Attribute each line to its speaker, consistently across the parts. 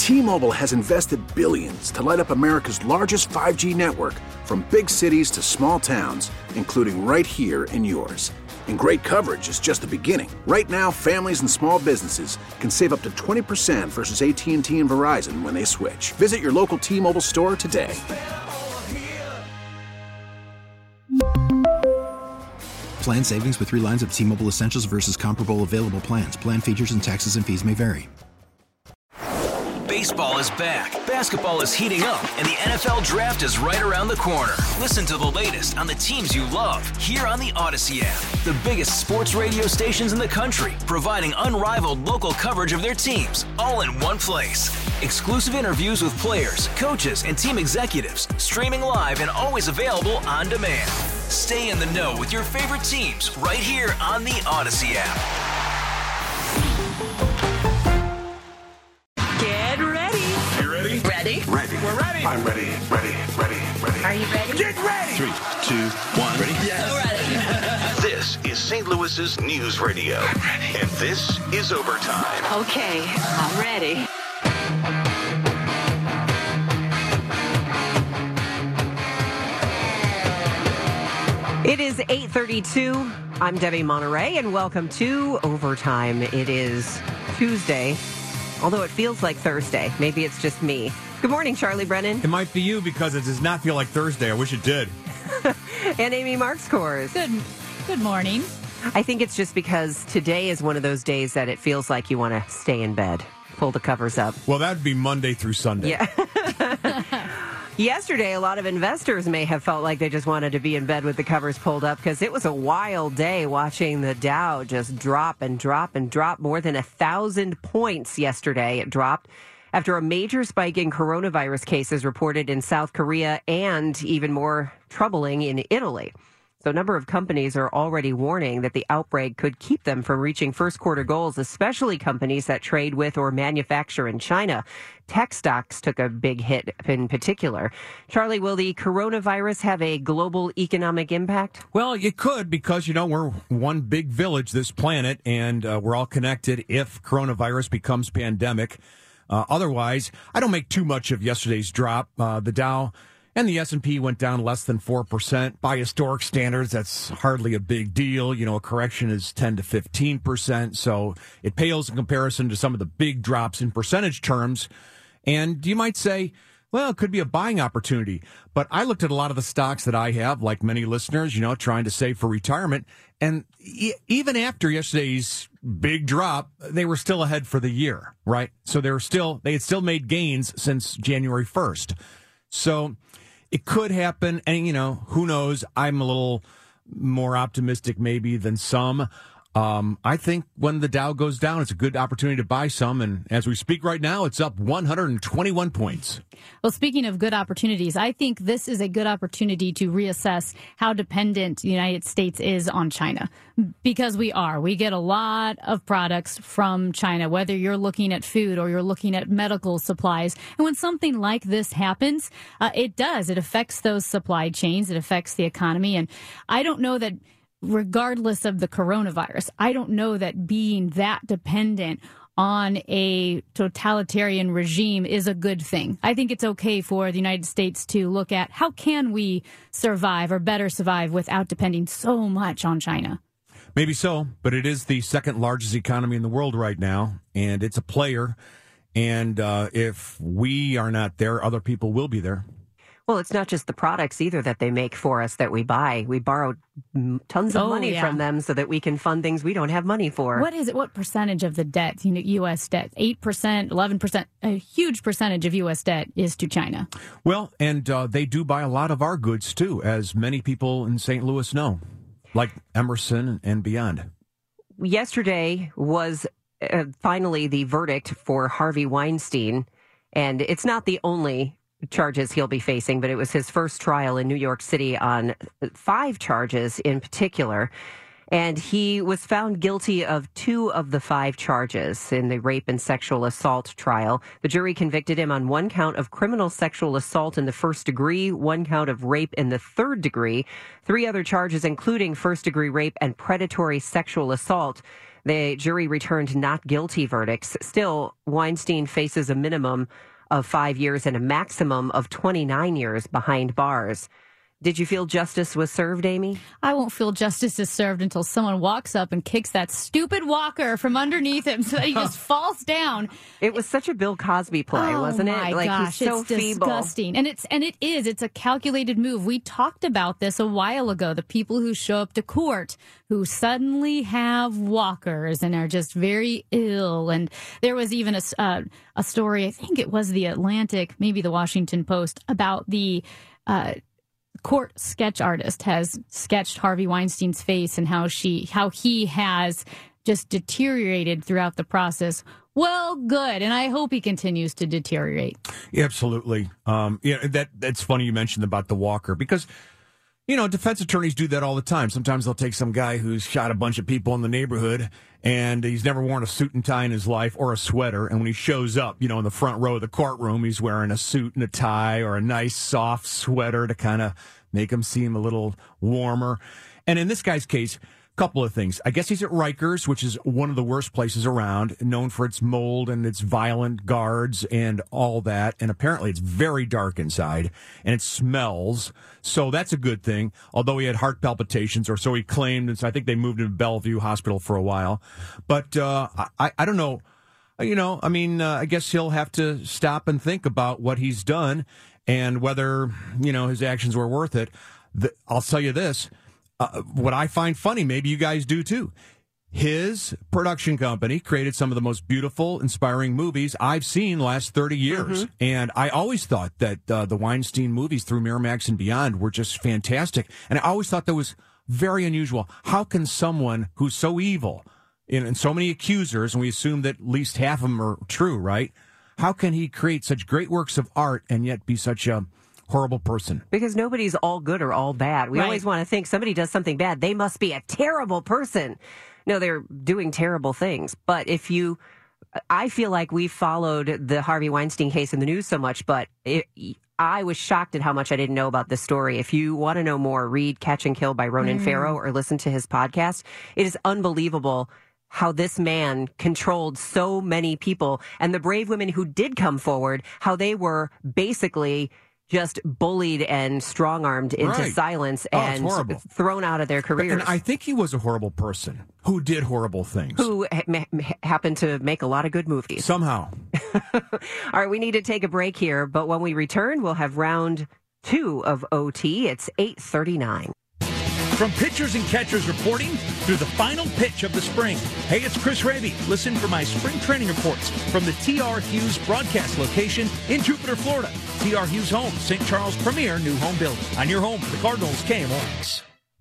Speaker 1: T-Mobile has invested billions to light up America's largest 5G network, from big cities to small towns, including right here in yours. And great coverage is just the beginning. Right now, families and small businesses can save up to 20% versus AT&T and Verizon when they switch. Visit your local T-Mobile store today.
Speaker 2: Plan savings with 3 lines of T-Mobile Essentials versus comparable available plans. Plan features and taxes and fees may vary.
Speaker 3: Baseball is back, basketball is heating up, and the NFL Draft is right around the corner. Listen to the latest on the teams you love here on the Odyssey app. The biggest sports radio stations in the country, providing unrivaled local coverage of their teams, all in one place. Exclusive interviews with players, coaches, and team executives, streaming live and always available on demand. Stay in the know with your favorite teams right here on the Odyssey app.
Speaker 4: Get ready.
Speaker 5: You ready?
Speaker 4: Ready?
Speaker 5: Ready. We're ready. I'm ready. Ready.
Speaker 4: Are you ready?
Speaker 5: Get ready.
Speaker 2: 3, 2, 1. Ready?
Speaker 5: Yes.
Speaker 4: Ready.
Speaker 5: This is St. Louis's News Radio. I'm ready. And this is Overtime.
Speaker 4: Okay, I'm ready.
Speaker 6: It is 8:32. I'm Debbie Monterey, and welcome to Overtime. It is Tuesday, although it feels like Thursday. Maybe it's just me. Good morning, Charlie Brennan.
Speaker 7: It might be you because it does not feel like Thursday. I wish it did.
Speaker 6: And Amy Marks-Kors.
Speaker 8: Good morning.
Speaker 6: I think it's just because today is one of those days that it feels like you want to stay in bed, pull the covers up.
Speaker 7: Well, that would be Monday through Sunday.
Speaker 6: Yeah. Yesterday, a lot of investors may have felt like they just wanted to be in bed with the covers pulled up because it was a wild day watching the Dow just drop and drop and drop. More than 1,000 points yesterday. It dropped after a major spike in coronavirus cases reported in South Korea and even more troubling in Italy. So a number of companies are already warning that the outbreak could keep them from reaching first quarter goals, especially companies that trade with or manufacture in China. Tech stocks took a big hit in particular. Charlie, will the coronavirus have a global economic impact?
Speaker 7: Well, it could because, we're one big village, this planet, and we're all connected if coronavirus becomes pandemic. Otherwise, I don't make too much of yesterday's drop. The Dow and the S&P went down less than 4%. By historic standards, that's hardly a big deal. A correction is 10 to 15%. So it pales in comparison to some of the big drops in percentage terms. And you might say, well, it could be a buying opportunity. But I looked at a lot of the stocks that I have, like many listeners, trying to save for retirement. And even after yesterday's big drop, they were still ahead for the year, right? So they had still made gains since January 1st. So it could happen, and, who knows? I'm a little more optimistic maybe than some. I think when the Dow goes down, it's a good opportunity to buy some, and as we speak right now, it's up 121 points.
Speaker 8: Well, speaking of good opportunities, I think this is a good opportunity to reassess how dependent the United States is on China, because we are. We get a lot of products from China, whether you're looking at food or you're looking at medical supplies. And when something like this happens, it affects those supply chains. It affects the economy. And I don't know that, regardless of the coronavirus, I don't know that being that dependent on a totalitarian regime is a good thing. I think it's okay for the United States to look at how can we survive or better survive without depending so much on China.
Speaker 7: Maybe so, but it is the second largest economy in the world right now, and it's a player. And if we are not there, other people will be there.
Speaker 6: Well, it's not just the products either that they make for us that we buy. We borrow tons of money from them so that we can fund things we don't have money for.
Speaker 8: What is it? What percentage of the debt, U.S. debt? 8%, 11%? A huge percentage of U.S. debt is to China.
Speaker 7: Well, and they do buy a lot of our goods, too, as many people in St. Louis know, like Emerson and beyond.
Speaker 6: Yesterday was finally the verdict for Harvey Weinstein, and it's not the only charges he'll be facing, but it was his first trial in New York City on 5 charges in particular. And he was found guilty of 2 of the 5 charges in the rape and sexual assault trial. The jury convicted him on 1 count of criminal sexual assault in the first degree, 1 count of rape in the third degree, 3 other charges including first degree rape and predatory sexual assault. The jury returned not guilty verdicts. Still, Weinstein faces a minimum of 5 years and a maximum of 29 years behind bars. Did you feel justice was served, Amy?
Speaker 8: I won't feel justice is served until someone walks up and kicks that stupid walker from underneath him so that he just falls down.
Speaker 6: It was such a Bill Cosby play, wasn't it?
Speaker 8: Oh my gosh,
Speaker 6: he's so
Speaker 8: it's
Speaker 6: feeble.
Speaker 8: disgusting. And it's a calculated move. We talked about this a while ago. The people who show up to court who suddenly have walkers and are just very ill. And there was even a story, I think it was the Atlantic, maybe the Washington Post, about the court sketch artist has sketched Harvey Weinstein's face and how he has just deteriorated throughout the process. Well, good, and I hope he continues to deteriorate.
Speaker 7: Yeah, absolutely. That's funny you mentioned about the walker because, defense attorneys do that all the time. Sometimes they'll take some guy who's shot a bunch of people in the neighborhood and he's never worn a suit and tie in his life or a sweater. And when he shows up, in the front row of the courtroom, he's wearing a suit and a tie or a nice soft sweater to kind of make him seem a little warmer. And in this guy's case, couple of things. I guess he's at Rikers, which is one of the worst places around, known for its mold and its violent guards and all that. And apparently it's very dark inside and it smells. So that's a good thing. Although he had heart palpitations, or so he claimed. And so I think they moved him to Bellevue Hospital for a while. But I don't know. I guess he'll have to stop and think about what he's done and whether, his actions were worth it. I'll tell you this. What I find funny, maybe you guys do too, his production company created some of the most beautiful, inspiring movies I've seen the last 30 years. Mm-hmm. And I always thought that the Weinstein movies through Miramax and beyond were just fantastic. And I always thought that was very unusual. How can someone who's so evil and so many accusers, and we assume that at least half of them are true, right? How can he create such great works of art and yet be such a horrible person?
Speaker 6: Because nobody's all good or all bad. We always want to think somebody does something bad, they must be a terrible person. No, they're doing terrible things. But I feel like we followed the Harvey Weinstein case in the news so much, but I was shocked at how much I didn't know about this story. If you want to know more, read Catch and Kill by Ronan Farrow or listen to his podcast. It is unbelievable how this man controlled so many people, and the brave women who did come forward, how they were basically just bullied and strong-armed into silence and thrown out of their careers.
Speaker 7: And I think he was a horrible person who did horrible things.
Speaker 6: Who happened to make a lot of good movies.
Speaker 7: Somehow.
Speaker 6: All right, we need to take a break here, but when we return, we'll have round 2 of OT. It's 8:39.
Speaker 9: From pitchers and catchers reporting through the final pitch of the spring. Hey, it's Chris Raby. Listen for my spring training reports from the T.R. Hughes broadcast location in Jupiter, Florida. T.R. Hughes Home, St. Charles' premier new home building. On your home for the Cardinals, KMOX.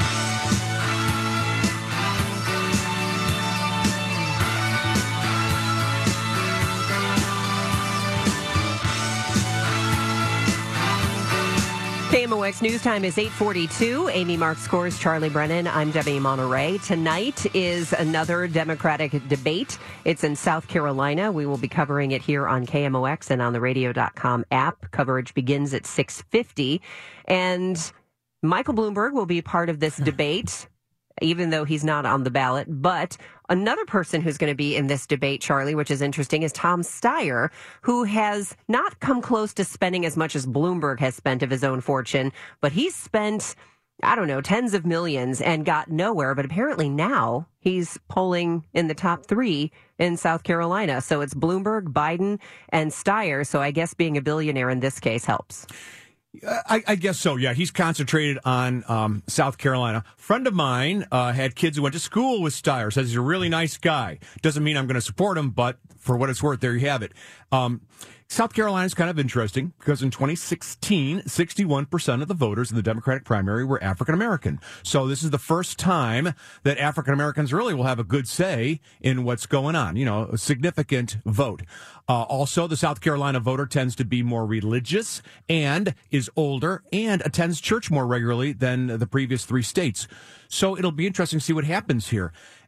Speaker 6: KMOX News Time is 8:42. Amy Mark scores, Charlie Brennan. I'm Debbie Monterey. Tonight is another Democratic debate. It's in South Carolina. We will be covering it here on KMOX and on the radio.com app. Coverage begins at 6:50. And Michael Bloomberg will be part of this debate, even though he's not on the ballot. But another person who's going to be in this debate, Charlie, which is interesting, is Tom Steyer, who has not come close to spending as much as Bloomberg has spent of his own fortune, but he's spent, tens of millions and got nowhere. But apparently now he's polling in the top 3 in South Carolina. So it's Bloomberg, Biden, and Steyer. So I guess being a billionaire in this case helps.
Speaker 7: I guess so, yeah. He's concentrated on South Carolina. Friend of mine had kids who went to school with Steyer, says he's a really nice guy. Doesn't mean I'm going to support him, but for what it's worth, there you have it. South Carolina is kind of interesting because in 2016, 61% of the voters in the Democratic primary were African American. So this is the first time that African Americans really will have a good say in what's going on, a significant vote. Also, the South Carolina voter tends to be more religious and is older and attends church more regularly than the previous 3 states. So it'll be interesting to see what happens here.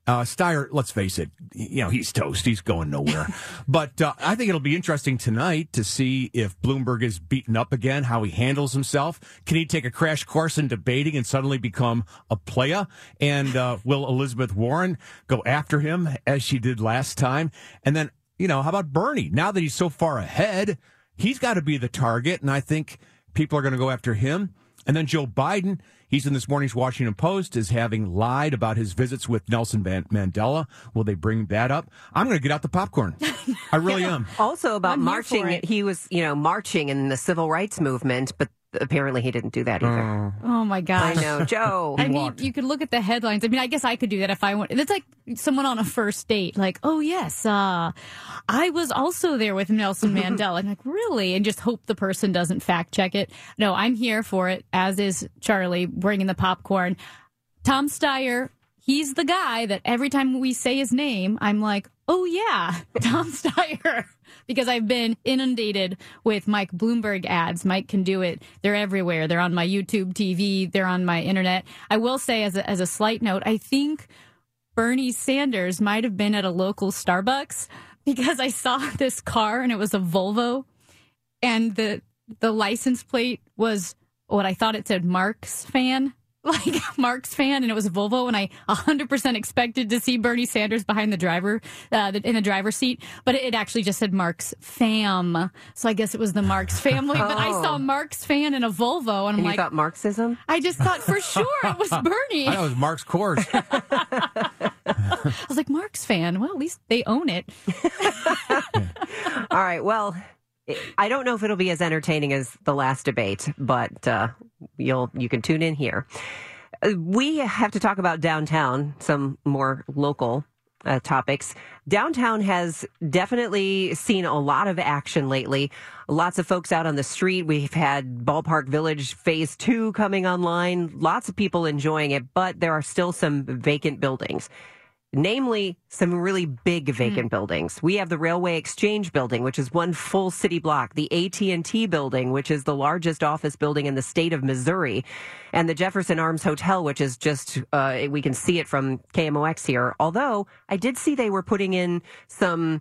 Speaker 7: Steyer, let's face it, he's toast. He's going nowhere. But I think it'll be interesting tonight to see if Bloomberg is beaten up again, how he handles himself. Can he take a crash course in debating and suddenly become a playa? And will Elizabeth Warren go after him as she did last time? And then, how about Bernie? Now that he's so far ahead, he's got to be the target, and I think people are going to go after him. And then Joe Biden, he's in this morning's Washington Post, is having lied about his visits with Nelson Mandela. Will they bring that up? I'm going to get out the popcorn. I really am.
Speaker 6: Also about marching. He was, marching in the civil rights movement, but apparently he didn't do that either.
Speaker 8: Oh, my gosh.
Speaker 6: I know, Joe.
Speaker 8: I mean, you could look at the headlines. I mean, I guess I could do that if I want. It's like someone on a first date, like, oh, yes, I was also there with Nelson Mandela. I'm like, really? And just hope the person doesn't fact check it. No, I'm here for it, as is Charlie, bringing the popcorn. Tom Steyer, he's the guy that every time we say his name, I'm like, oh, yeah, Tom Steyer. Because I've been inundated with Mike Bloomberg ads. Mike can do it. They're everywhere. They're on my YouTube TV. They're on my internet. I will say, as a slight note, I think Bernie Sanders might have been at a local Starbucks because I saw this car and it was a Volvo. And the license plate was what I thought it said, Mark's fan. Like Mark's fan, and it was a Volvo, and I 100% expected to see Bernie Sanders behind the driver, in the driver's seat, but it actually just said Mark's fam. So I guess it was the Marx family, but I saw Mark's fan in a Volvo, and I'm like,
Speaker 6: you thought Marxism?
Speaker 8: I just thought for sure it was Bernie.
Speaker 7: I know it was Mark's course.
Speaker 8: I was like, Mark's fan. Well, at least they own it.
Speaker 6: All right. Well, I don't know if it'll be as entertaining as the last debate, but you can tune in here. We have to talk about downtown, some more local topics. Downtown has definitely seen a lot of action lately. Lots of folks out on the street. We've had Ballpark Village Phase 2 coming online. Lots of people enjoying it, but there are still some vacant buildings. Namely, some really big vacant buildings. We have the Railway Exchange building, which is one full city block, the AT&T building, which is the largest office building in the state of Missouri, and the Jefferson Arms Hotel, which is just, we can see it from KMOX here. Although, I did see they were putting in some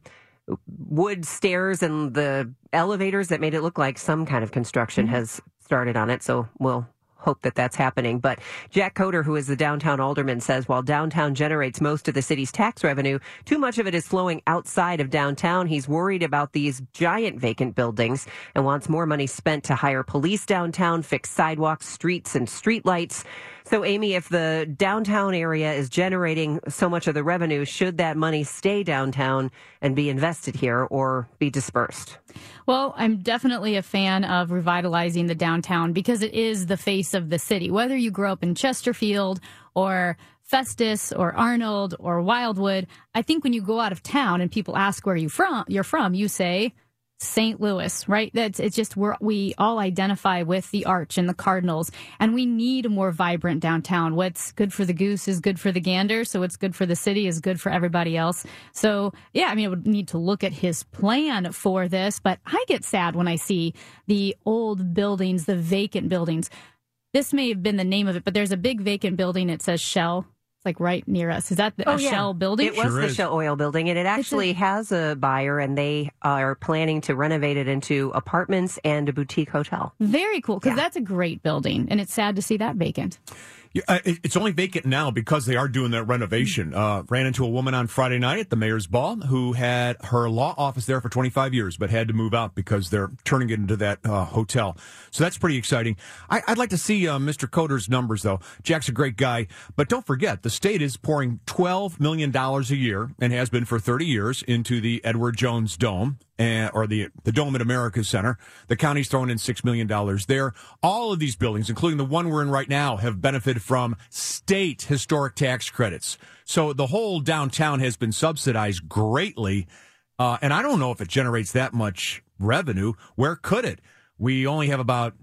Speaker 6: wood stairs and the elevators that made it look like some kind of construction has started on it, so we'll hope that that's happening. But Jack Coder, who is the downtown alderman, says while downtown generates most of the city's tax revenue, too much of it is flowing outside of downtown. He's worried about these giant vacant buildings and wants more money spent to hire police downtown, fix sidewalks, streets, and streetlights. So, Amy, if the downtown area is generating so much of the revenue, should that money stay downtown and be invested here or be dispersed?
Speaker 8: Well, I'm definitely a fan of revitalizing the downtown because it is the face of the city. Whether you grew up in Chesterfield or Festus or Arnold or Wildwood, I think when you go out of town and people ask where you're from, you say St. Louis, right? It's just we all identify with the Arch and the Cardinals, and we need a more vibrant downtown. What's good for the goose is good for the gander, so what's good for the city is good for everybody else. So, yeah, I mean, I would need to look at his plan for this, but I get sad when I see the old buildings, the vacant buildings. This may have been the name of it, but there's a big vacant building. It says Shell. It's like right near us. Is that a Shell building?
Speaker 6: It was the Shell Oil building, and it actually has a buyer, and they are planning to renovate it into apartments and a boutique hotel.
Speaker 8: Very cool, because that's a great building, and it's sad to see that vacant.
Speaker 7: Yeah, it's only vacant now because they are doing that renovation. Ran into a woman on Friday night at the mayor's ball who had her law office there for 25 years, but had to move out because they're turning it into that hotel. So that's pretty exciting. I'd like to see Mr. Coder's numbers, though. Jack's a great guy, but don't forget, the state is pouring $12 million a year, and has been for 30 years, into the Edward Jones Dome. Or the Dome at America Center. The county's throwing in $6 million there. All of these buildings, including the one we're in right now, have benefited from state historic tax credits. So the whole downtown has been subsidized greatly. And I don't know if it generates that much revenue. Where could it? We only have about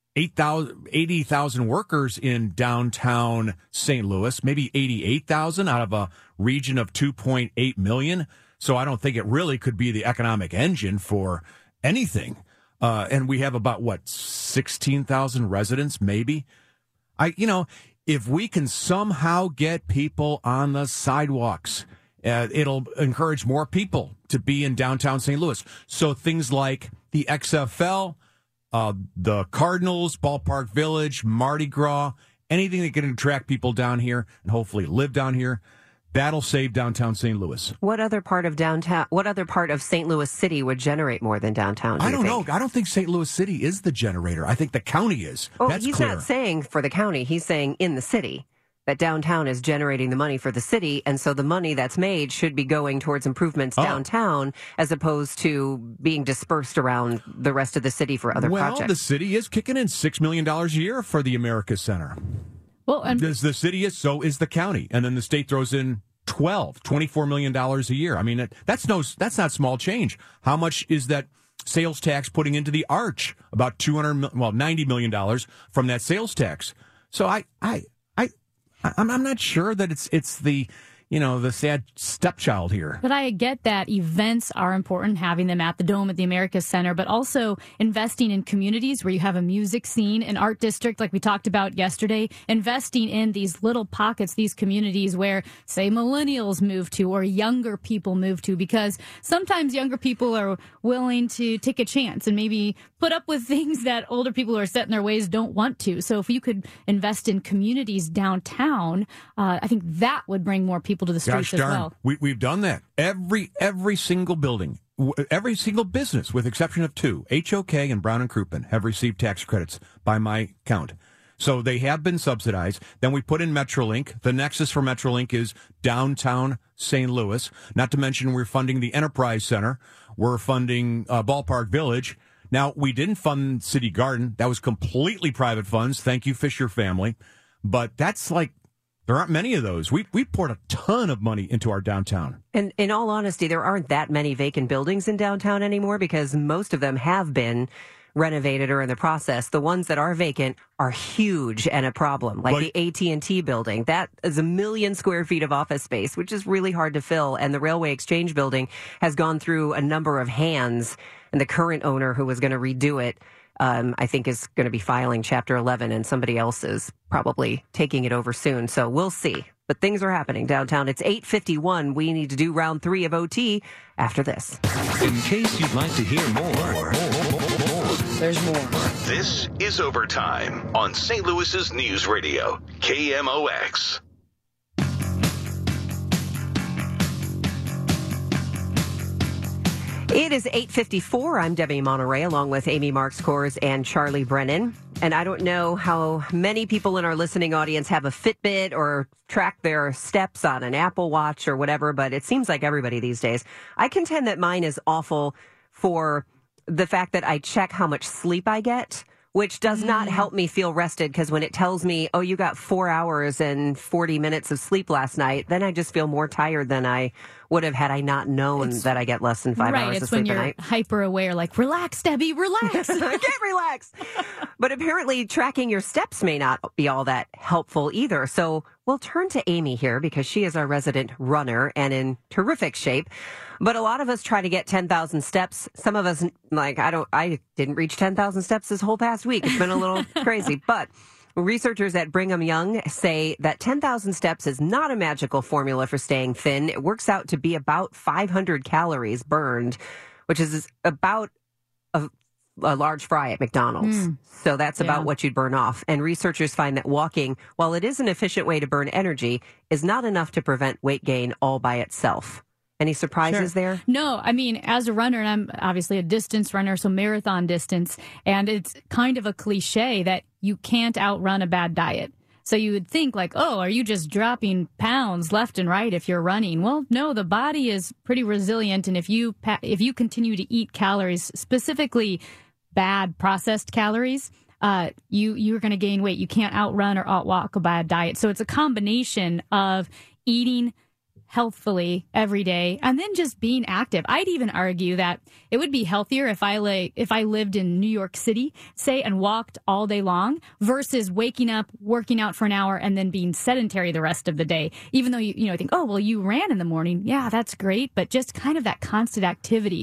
Speaker 7: 80,000 workers in downtown St. Louis, maybe 88,000 out of a region of 2.8 million. So I don't think it really could be the economic engine for anything. And we have about, 16,000 residents, maybe? if we can somehow get people on the sidewalks, it'll encourage more people to be in downtown St. Louis. So things like the XFL, the Cardinals, Ballpark Village, Mardi Gras, anything that can attract people down here and hopefully live down here, that'll save downtown St. Louis.
Speaker 6: What other part of St. Louis City would generate more than downtown?
Speaker 7: I don't know. I don't think St. Louis City is the generator. I think the county is.
Speaker 6: Oh,
Speaker 7: That's
Speaker 6: he's
Speaker 7: clear.
Speaker 6: not saying for the county. He's saying in the city that downtown is generating the money for the city. And so the money that's made should be going towards improvements downtown as opposed to being dispersed around the rest of the city for other projects.
Speaker 7: Well, the city is kicking in $6 million a year for the America Center.
Speaker 8: Well,
Speaker 7: the city is, so is the county. And then the state throws in $24 million a year. I mean, that's not small change. How much is that sales tax putting into the Arch? About $90 million from that sales tax. So I'm not sure that it's the the sad stepchild here.
Speaker 8: But I get that events are important, having them at the Dome at the America Center, but also investing in communities where you have a music scene, an art district like we talked about yesterday, investing in these little pockets, these communities where, say, millennials move to or younger people move to, because sometimes younger people are willing to take a chance and maybe put up with things that older people who are set in their ways don't want to. So if you could invest in communities downtown, I think that would bring more people to the streets.
Speaker 7: Gosh darn.
Speaker 8: As well.
Speaker 7: We've done that. Every single building, every single business, with exception of two, HOK and Brown and Crouppen, have received tax credits by my count. So they have been subsidized. Then we put in Metrolink. The nexus for Metrolink is downtown St. Louis. Not to mention we're funding the Enterprise Center. We're funding Ballpark Village. Now, we didn't fund City Garden. That was completely private funds. Thank you, Fisher family. But that's like, there aren't many of those. We poured a ton of money into our downtown.
Speaker 6: And in all honesty, there aren't that many vacant buildings in downtown anymore because most of them have been renovated or in the process. The ones that are vacant are huge and a problem, like the AT&T building. That is 1 million square feet of office space, which is really hard to fill. And the Railway Exchange building has gone through a number of hands. And the current owner who was going to redo it, I think is going to be filing Chapter 11, and somebody else is probably taking it over soon. So we'll see. But things are happening downtown. It's 8:51. We need to do round 3 of OT after this.
Speaker 5: In case you'd like to hear more.
Speaker 6: There's more.
Speaker 5: This is Overtime on St. Louis's News Radio, KMOX.
Speaker 6: It is 8:54. I'm Debbie Monterey, along with Amy Marks Kors and Charlie Brennan. And I don't know how many people in our listening audience have a Fitbit or track their steps on an Apple Watch or whatever, but it seems like everybody these days. I contend that mine is awful for the fact that I check how much sleep I get, which does not help me feel rested, because when it tells me, oh, you got 4 hours and 40 minutes of sleep last night, then I just feel more tired than I would have had I not known that I get less than 5 hours of sleep a night.
Speaker 8: Right, it's when you're hyper aware, like, relax, Debbie, relax.
Speaker 6: I can't relax. But apparently tracking your steps may not be all that helpful either. So we'll turn to Amy here because she is our resident runner and in terrific shape. But a lot of us try to get 10,000 steps. Some of us, like, I didn't reach 10,000 steps this whole past week. It's been a little crazy. But researchers at Brigham Young say that 10,000 steps is not a magical formula for staying thin. It works out to be about 500 calories burned, which is about a large fry at McDonald's. So that's about what you'd burn off. And researchers find that walking, while it is an efficient way to burn energy, is not enough to prevent weight gain all by itself. Any surprises there?
Speaker 8: No, I mean, as a runner, and I'm obviously a distance runner, so marathon distance, and it's kind of a cliche that you can't outrun a bad diet. So you would think like, oh, are you just dropping pounds left and right if you're running? Well, no, the body is pretty resilient, and if you continue to eat calories, specifically bad processed calories, you're going to gain weight. You can't outrun or outwalk a bad diet. So it's a combination of eating healthfully every day and then just being active. I'd even argue that it would be healthier if I lived in New York City, say, and walked all day long versus waking up, working out for an hour, and then being sedentary the rest of the day. Even though you think, oh, well, you ran in the morning. Yeah, that's great. But just kind of that constant activity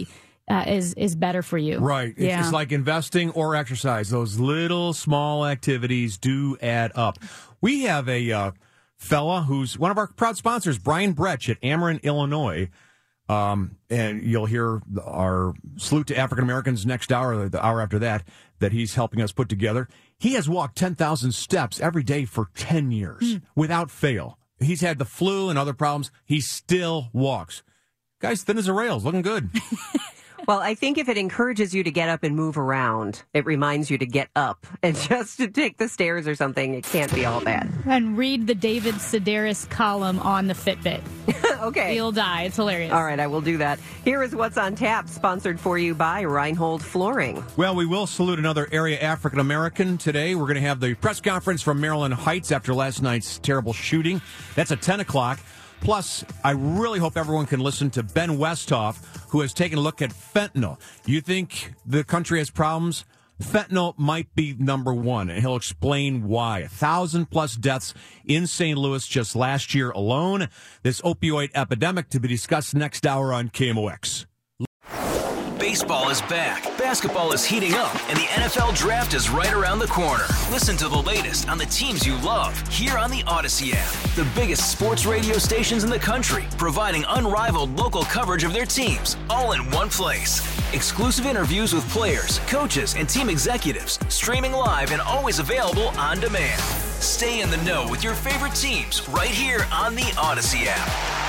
Speaker 8: is better for you.
Speaker 7: Right. It's like investing or exercise. Those little small activities do add up. We have a fella who's one of our proud sponsors, Brian Bretsch at Ameren, Illinois. And you'll hear our salute to African Americans next hour, or the hour after that he's helping us put together. He has walked 10,000 steps every day for 10 years without fail. He's had the flu and other problems. He still walks. Guy's thin as a rail, looking good.
Speaker 6: Well, I think if it encourages you to get up and move around, it reminds you to get up and just to take the stairs or something. It can't be all bad.
Speaker 8: And read the David Sedaris column on the Fitbit.
Speaker 6: Okay.
Speaker 8: You'll die. It's hilarious.
Speaker 6: All right, I will do that. Here is What's on Tap, sponsored for you by Reinhold Flooring.
Speaker 7: Well, we will salute another area African American today. We're going to have the press conference from Maryland Heights after last night's terrible shooting. That's at 10 o'clock. Plus, I really hope everyone can listen to Ben Westhoff, who has taken a look at fentanyl. You think the country has problems? Fentanyl might be number one, and he'll explain why. 1,000+ deaths in St. Louis just last year alone. This opioid epidemic to be discussed next hour on KMOX.
Speaker 3: Baseball is back, basketball is heating up, and the NFL Draft is right around the corner. Listen to the latest on the teams you love here on the Odyssey app. The biggest sports radio stations in the country, providing unrivaled local coverage of their teams, all in one place. Exclusive interviews with players, coaches, and team executives, streaming live and always available on demand. Stay in the know with your favorite teams right here on the Odyssey app.